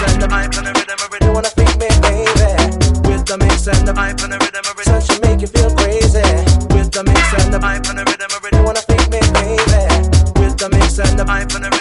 and the vibe and the rhythm of it. You wanna freak me, baby? With the mix and the vibe and the rhythm of it. Such to make you feel crazy. With the mix and the vibe and the rhythm of it. You wanna freak me, baby? With the mix and the vibe and the rhythm.